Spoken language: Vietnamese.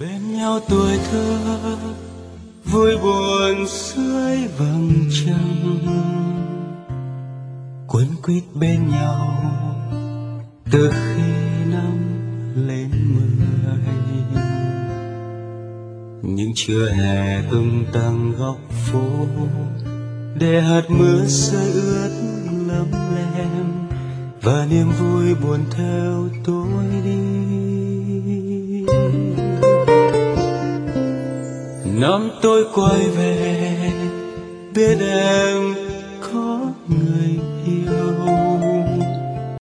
bên nhau tuổi thơ vui buồn dưới vầng trăng, quấn quýt bên nhau từ khi năm lên 10. Những trưa hè tung tăng góc phố để hạt mưa rơi ướt lấm lem, và niềm vui buồn theo tôi đi. Năm tôi quay về biết em